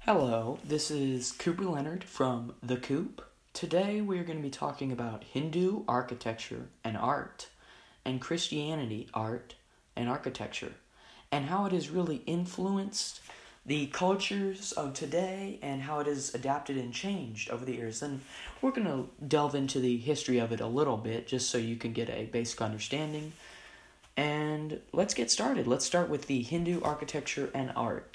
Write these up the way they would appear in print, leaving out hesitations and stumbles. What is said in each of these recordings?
Hello, this is Cooper Leonard from The Coop. Today we are going to be talking about Hindu architecture and art, and Christianity art and architecture, and how it has really influenced the cultures of today and how it has adapted and changed over the years. And we're going to delve into the history of it a little bit just so you can get a basic understanding. And let's get started. Let's start with the Hindu architecture and art.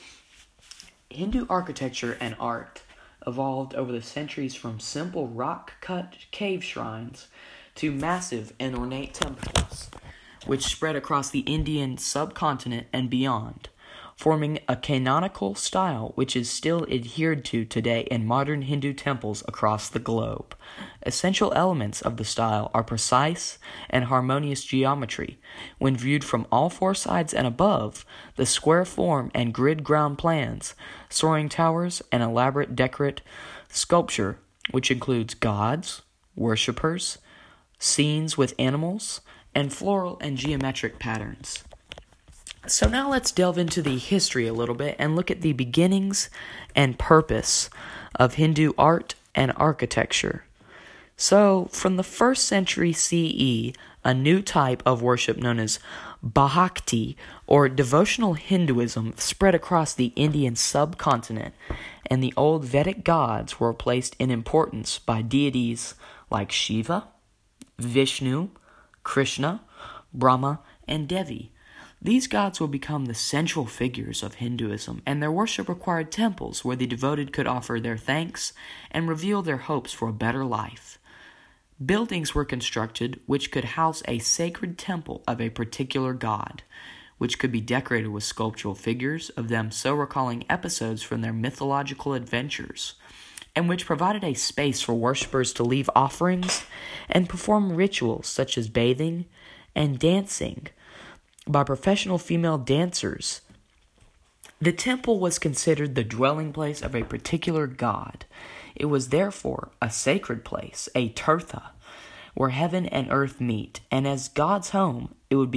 Hindu architecture and art evolved over the centuries from simple rock-cut cave shrines to massive and ornate temples, which spread across the Indian subcontinent and beyond, forming a canonical style which is still adhered to today in modern Hindu temples across the globe. Essential elements of the style are precise and harmonious geometry. When viewed from all four sides and above, the square form and grid ground plans, soaring towers, and elaborate decorate sculpture, which includes gods, worshippers, scenes with animals, and floral and geometric patterns. So now let's delve into the history a little bit and look at the beginnings and purpose of Hindu art and architecture. So, from the 1st century CE, a new type of worship known as Bhakti, or devotional Hinduism, spread across the Indian subcontinent, and the old Vedic gods were placed in importance by deities like Shiva, Vishnu, Krishna, Brahma, and Devi. These gods would become the central figures of Hinduism, and their worship required temples where the devoted could offer their thanks and reveal their hopes for a better life. Buildings were constructed which could house a sacred temple of a particular god, which could be decorated with sculptural figures of them so recalling episodes from their mythological adventures, and which provided a space for worshippers to leave offerings and perform rituals such as bathing and dancing by professional female dancers. The temple was considered the dwelling place of a particular god. It was therefore a sacred place, a tirtha, where heaven and earth meet, and as God's home, it would be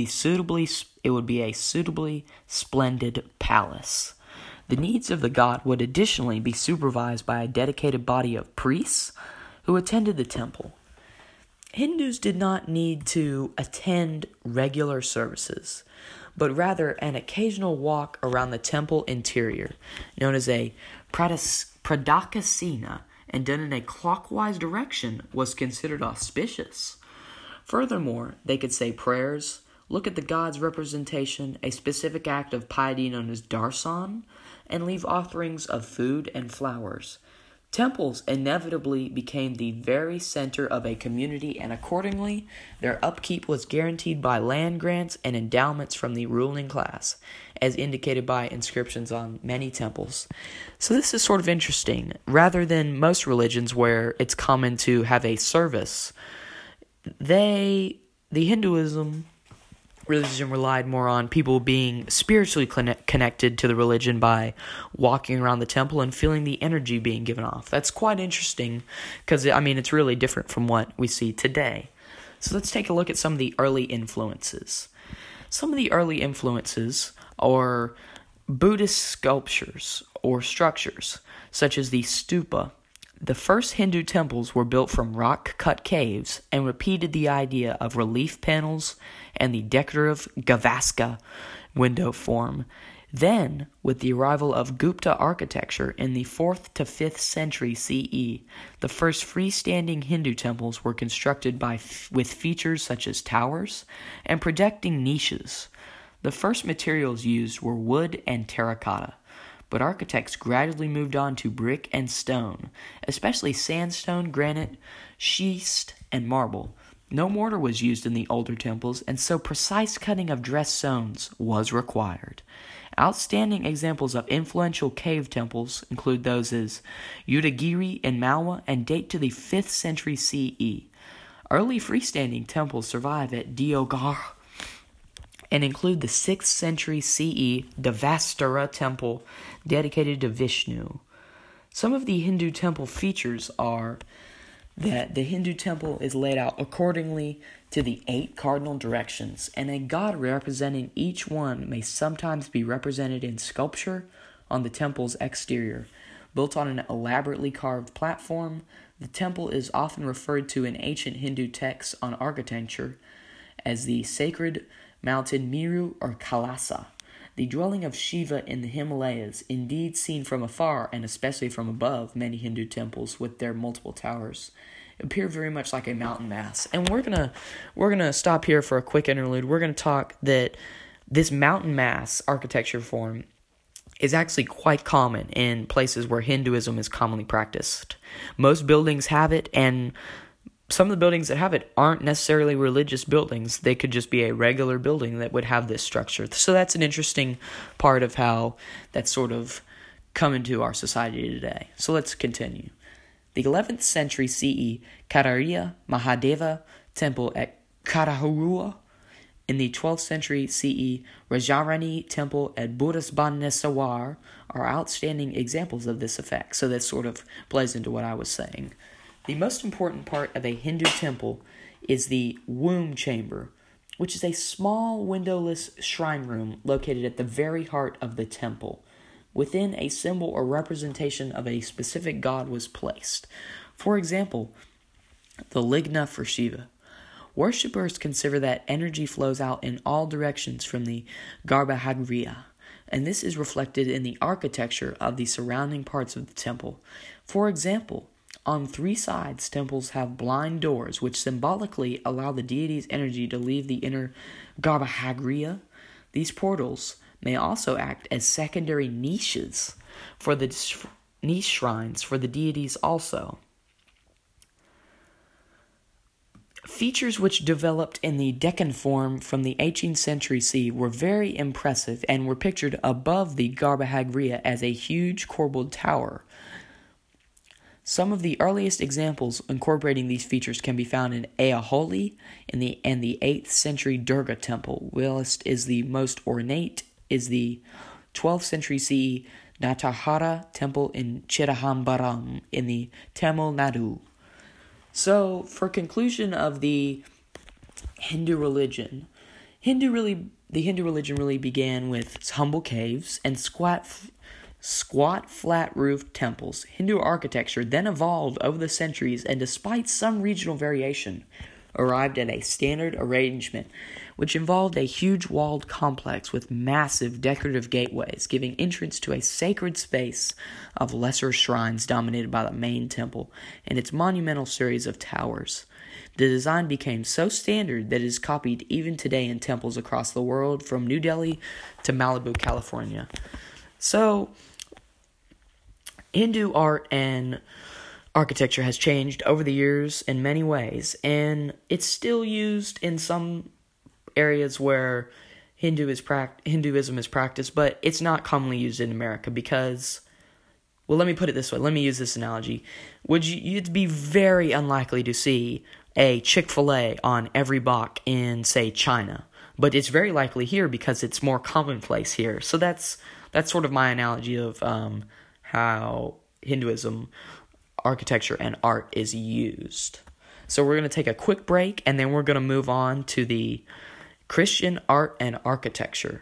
a suitably splendid palace. The needs of the god would additionally be supervised by a dedicated body of priests who attended the temple. Hindus did not need to attend regular services, but rather an occasional walk around the temple interior, known as a pradakasina, and done in a clockwise direction, was considered auspicious. Furthermore, they could say prayers, look at the god's representation, a specific act of piety known as darshan, and leave offerings of food and flowers. Temples inevitably became the very center of a community, and accordingly, their upkeep was guaranteed by land grants and endowments from the ruling class, as indicated by inscriptions on many temples. So this is sort of interesting. Rather than most religions where it's common to have a service, the Hinduism religion relied more on people being spiritually connected to the religion by walking around the temple and feeling the energy being given off. That's quite interesting because, it's really different from what we see today. So let's take a look at some of the early influences. Some of the early influences are Buddhist sculptures or structures, such as the stupa. The first Hindu temples were built from rock-cut caves and repeated the idea of relief panels and the decorative Gavaska window form. Then, with the arrival of Gupta architecture in the 4th to 5th century CE, the first freestanding Hindu temples were constructed with features such as towers and projecting niches. The first materials used were wood and terracotta, but architects gradually moved on to brick and stone, especially sandstone, granite, schist, and marble. No mortar was used in the older temples, and so precise cutting of dressed stones was required. Outstanding examples of influential cave temples include those as Udagiri in Malwa and date to the 5th century CE. Early freestanding temples survive at Deoghar and include the 6th century CE Devastara temple dedicated to Vishnu. Some of the Hindu temple features are that the Hindu temple is laid out accordingly to the 8 cardinal directions, and a god representing each one may sometimes be represented in sculpture on the temple's exterior. Built on an elaborately carved platform, the temple is often referred to in ancient Hindu texts on architecture as the sacred mountain Meru or Kailasa, the dwelling of Shiva in the Himalayas. Indeed, seen from afar, and especially from above, many Hindu temples with their multiple towers appear very much like a mountain mass. And we're gonna stop here for a quick interlude. We're gonna talk that this mountain mass architecture form is actually quite common in places where Hinduism is commonly practiced. Most buildings have it, and some of the buildings that have it aren't necessarily religious buildings. They could just be a regular building that would have this structure. So that's an interesting part of how that's sort of come into our society today. So let's continue. The 11th century CE Karariya Mahadeva Temple at Karahurua. In the 12th century CE Rajarani Temple at Bhurisbhaneswar are outstanding examples of this effect. So that sort of plays into what I was saying. The most important part of a Hindu temple is the womb chamber, which is a small windowless shrine room located at the very heart of the temple. Within, a symbol or representation of a specific god was placed. For example, the Ligna for Shiva. Worshippers consider that energy flows out in all directions from the Garbhagriha, and this is reflected in the architecture of the surrounding parts of the temple. For example, on 3 sides, temples have blind doors, which symbolically allow the deity's energy to leave the inner Garbhagriha. These portals may also act as secondary niches for the niche shrines for the deities also. Features which developed in the Deccan form from the 18th century CE were very impressive and were pictured above the Garbhagriha as a huge corbelled tower. Some of the earliest examples incorporating these features can be found in Ayaholi and the 8th century Durga temple, whilst is the most ornate is the 12th century CE Natahara temple in Chidambaram in the Tamil Nadu. So, for conclusion of the Hindu religion, the Hindu religion really began with humble caves and squat flat-roofed temples. Hindu architecture then evolved over the centuries, and despite some regional variation, arrived at a standard arrangement, which involved a huge walled complex with massive decorative gateways, giving entrance to a sacred space of lesser shrines dominated by the main temple and its monumental series of towers. The design became so standard that it is copied even today in temples across the world, from New Delhi to Malibu, California. So, Hindu art and architecture has changed over the years in many ways, and it's still used in some areas where Hinduism is practiced, but it's not commonly used in America because, well, let me put it this way. Let me use this analogy. You'd be very unlikely to see a Chick-fil-A on every block in, say, China, but it's very likely here because it's more commonplace here. So that's sort of my analogy of how Hinduism, architecture, and art is used. So we're going to take a quick break, and then we're going to move on to the Christian art and architecture.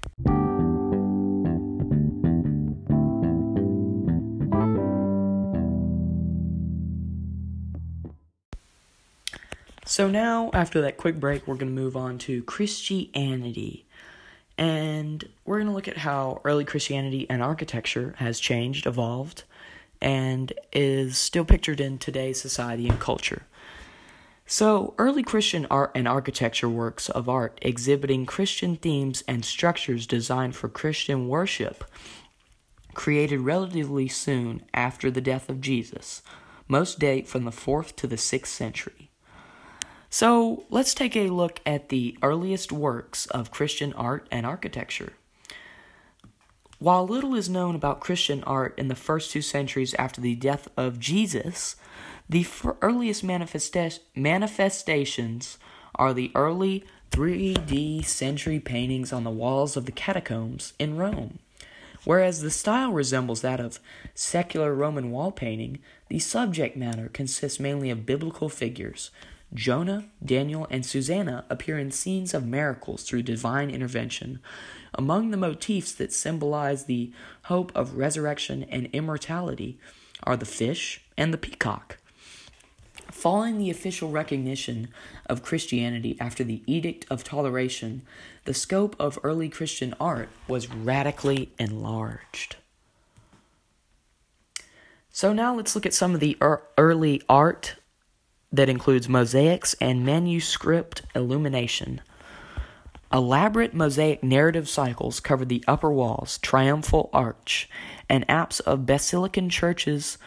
So now, after that quick break, we're going to move on to Christianity. And we're going to look at how early Christianity and architecture has changed, evolved, and is still pictured in today's society and culture. So, early Christian art and architecture works of art exhibiting Christian themes and structures designed for Christian worship, created relatively soon after the death of Jesus. Most date from the 4th to the 6th century. So, let's take a look at the earliest works of Christian art and architecture. While little is known about Christian art in the first 2 centuries after the death of Jesus, the earliest manifestations are the early 3D century paintings on the walls of the catacombs in Rome. Whereas the style resembles that of secular Roman wall painting, the subject matter consists mainly of biblical figures, Jonah, Daniel, and Susanna appear in scenes of miracles through divine intervention. Among the motifs that symbolize the hope of resurrection and immortality are the fish and the peacock. Following the official recognition of Christianity after the Edict of Toleration, the scope of early Christian art was radically enlarged. So now let's look at some of the early art that includes mosaics and manuscript illumination. Elaborate mosaic narrative cycles cover the upper walls, triumphal arch, and apse of basilican churches,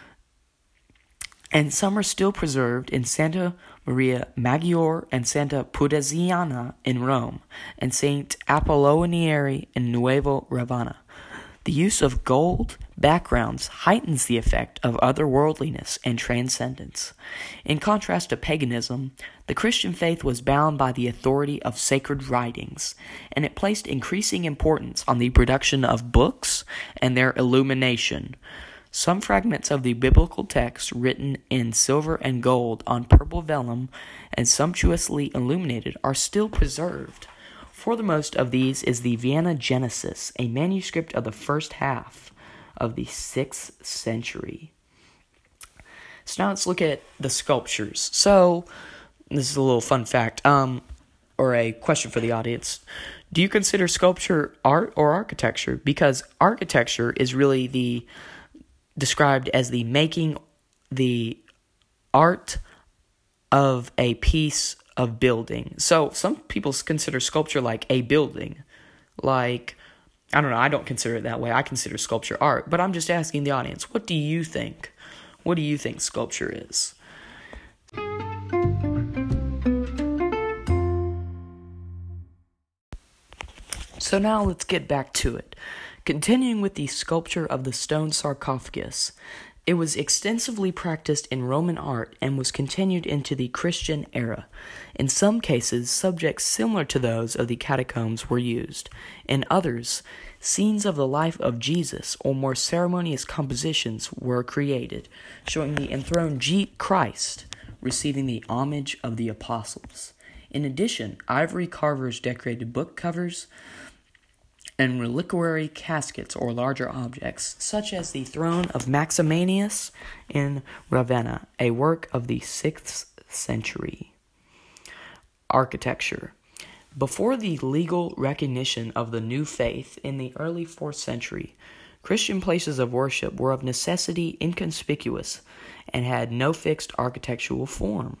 and some are still preserved in Santa Maria Maggiore and Santa Pudeziana in Rome, and St. Apollonare in Nuevo Ravenna. The use of gold backgrounds heightens the effect of otherworldliness and transcendence. In contrast to paganism, the Christian faith was bound by the authority of sacred writings, and it placed increasing importance on the production of books and their illumination. Some fragments of the biblical text written in silver and gold on purple vellum and sumptuously illuminated are still preserved. Foremost of these is the Vienna Genesis, a manuscript of the first half of the 6th century. So now let's look at the sculptures. So, this is a little fun fact, or a question for the audience. Do you consider sculpture art or architecture? Because architecture is really described as the making the art of a piece of building. So some people consider sculpture like a building. Like, I don't know, I don't consider it that way. I consider sculpture art. But I'm just asking the audience, what do you think? What do you think sculpture is? So now let's get back to it. Continuing with the sculpture of the stone sarcophagus, it was extensively practiced in Roman art and was continued into the Christian era. In some cases, subjects similar to those of the catacombs were used. In others, scenes of the life of Jesus or more ceremonious compositions were created, showing the enthroned Christ receiving the homage of the apostles. In addition, ivory carvers decorated book covers and reliquary caskets or larger objects, such as the throne of Maximianus in Ravenna, a work of the 6th century. Architecture. Before the legal recognition of the new faith in the early 4th century, Christian places of worship were of necessity inconspicuous and had no fixed architectural form.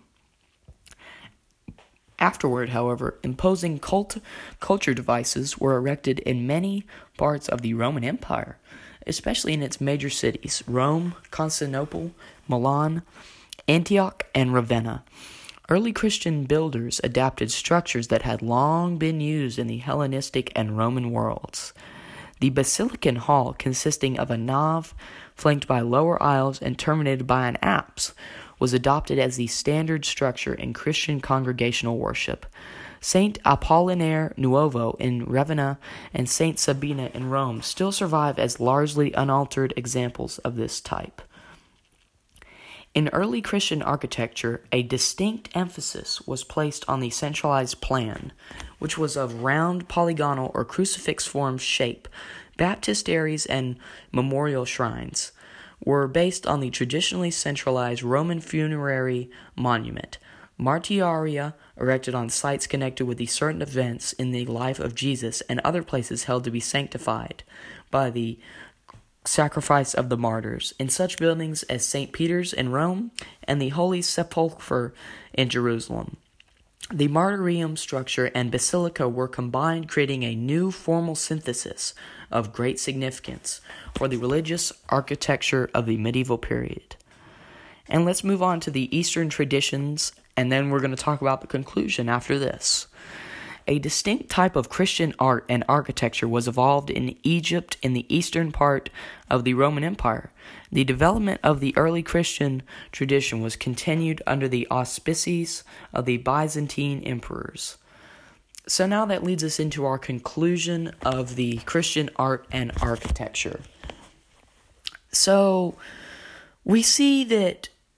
Afterward, however, imposing culture devices were erected in many parts of the Roman Empire, especially in its major cities, Rome, Constantinople, Milan, Antioch, and Ravenna. Early Christian builders adapted structures that had long been used in the Hellenistic and Roman worlds. The Basilican Hall, consisting of a nave flanked by lower aisles and terminated by an apse, was adopted as the standard structure in Christian congregational worship. St. Apollinaire Nuovo in Ravenna and St. Sabina in Rome still survive as largely unaltered examples of this type. In early Christian architecture, a distinct emphasis was placed on the centralized plan, which was of round, polygonal, or crucifix-formed shape. Baptisteries and memorial shrines were based on the traditionally centralized Roman funerary monument. Martyria, erected on sites connected with the certain events in the life of Jesus and other places held to be sanctified by the sacrifice of the martyrs, in such buildings as St. Peter's in Rome and the Holy Sepulchre in Jerusalem. The martyrium structure and basilica were combined, creating a new formal synthesis of great significance for the religious architecture of the medieval period. And let's move on to the Eastern traditions, and then we're going to talk about the conclusion after this. A distinct type of Christian art and architecture was evolved in Egypt in the eastern part of the Roman Empire. The development of the early Christian tradition was continued under the auspices of the Byzantine emperors. So now that leads us into our conclusion of the Christian art and architecture. So we see that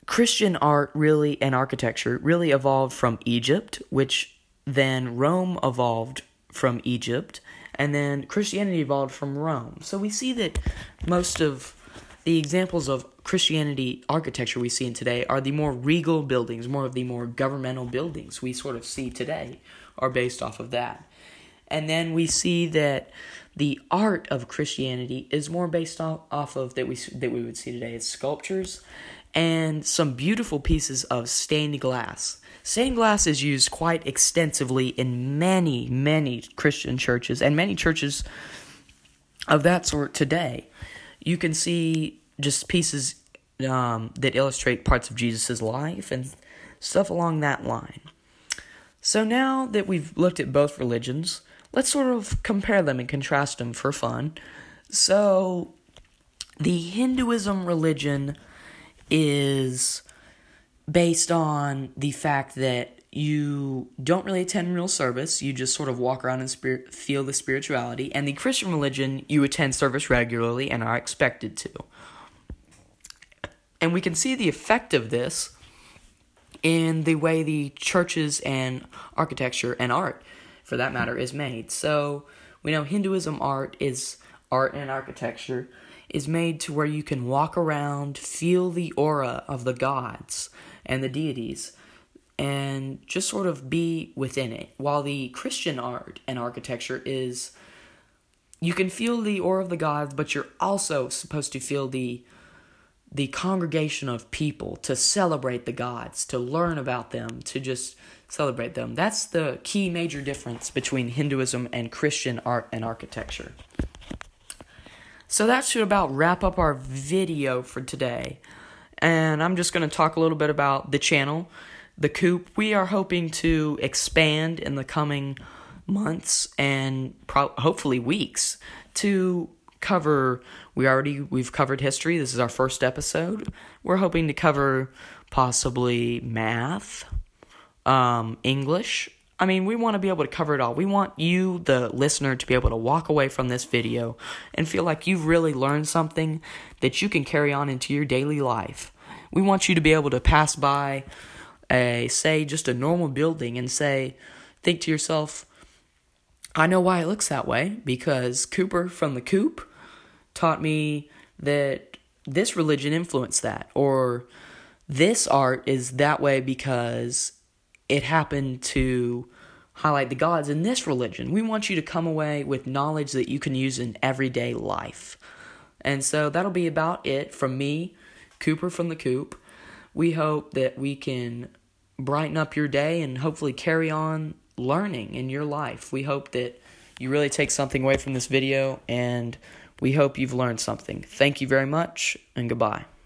Christian art really and architecture really evolved from Egypt, which then Rome evolved from Egypt, and then Christianity evolved from Rome. So we see that most of the examples of Christianity architecture we see in today are the more regal buildings, more of the more governmental buildings we sort of see today are based off of that. And then we see that the art of Christianity is more based off of that we would see today as sculptures and some beautiful pieces of stained glass. Stained glass is used quite extensively in many, many Christian churches and many churches of that sort today. You can see just pieces that illustrate parts of Jesus' life and stuff along that line. So now that we've looked at both religions, let's sort of compare them and contrast them for fun. So the Hinduism religion is based on the fact that you don't really attend real service. You just sort of walk around and feel the spirituality. And the Christian religion, you attend service regularly and are expected to. And we can see the effect of this in the way the churches and architecture and art, for that matter, is made. So we know Hinduism art and architecture is made to where you can walk around, feel the aura of the gods and the deities, and just sort of be within it. While the Christian art and architecture is, you can feel the aura of the gods, but you're also supposed to feel the congregation of people, to celebrate the gods, to learn about them, to just celebrate them. That's the key major difference between Hinduism and Christian art and architecture. So that should about wrap up our video for today. And I'm just going to talk a little bit about the channel, The Coop. We are hoping to expand in the coming months and hopefully weeks to cover, we've covered history. This is our first episode. We're hoping to cover possibly math, English. I mean, we want to be able to cover it all. We want you, the listener, to be able to walk away from this video and feel like you've really learned something that you can carry on into your daily life. We want you to be able to pass by just a normal building and think to yourself, I know why it looks that way, because Cooper from the Coop taught me that this religion influenced that, or this art is that way because it happened to highlight the gods in this religion. We want you to come away with knowledge that you can use in everyday life. And so that'll be about it from me, Cooper from the Coop. We hope that we can brighten up your day and hopefully carry on learning in your life. We hope that you really take something away from this video, and we hope you've learned something. Thank you very much, and goodbye.